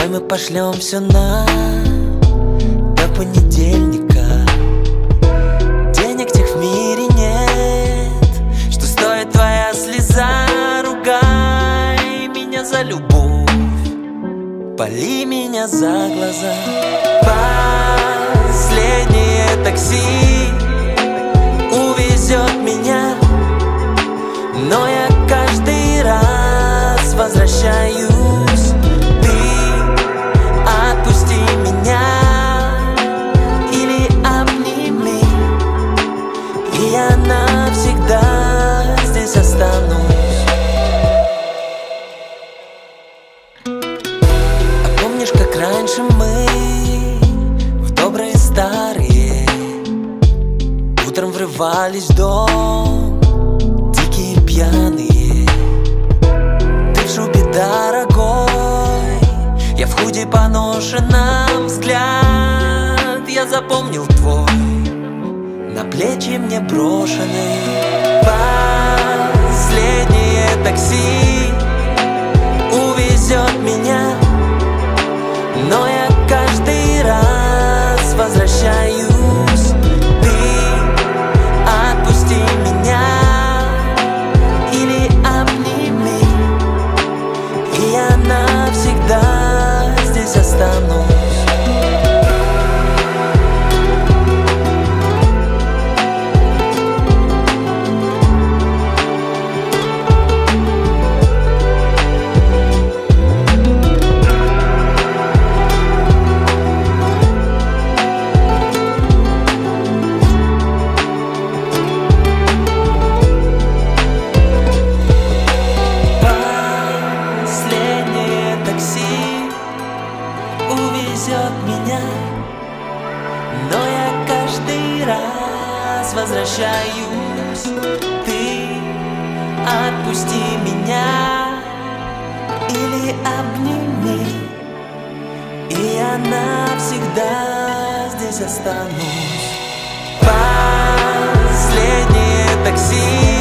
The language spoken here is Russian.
мы пошлем все до понедельника. Денег тех в мире нет, что стоит твоя слеза. Ругай меня за любовь, пали меня за глаза. Последнее такси увезет меня, но я каждый раз возвращаюсь. Ты отпусти меня или обними, и я навсегда здесь останусь. А помнишь, как раньше мы в добрые старые утром врывались в дом, дикие пьяные? Ты в шубе дорогой, я в худи поношенном. Взгляд я запомнил твой, на плечи мне брошенный. Последнее такси увезет меня, но я каждый раз возвращаюсь. Ты отпусти меня или обними, и я навсегда здесь останусь. Увезет меня, но я каждый раз возвращаюсь. Ты отпусти меня или обними, и я навсегда здесь останусь. Последнее такси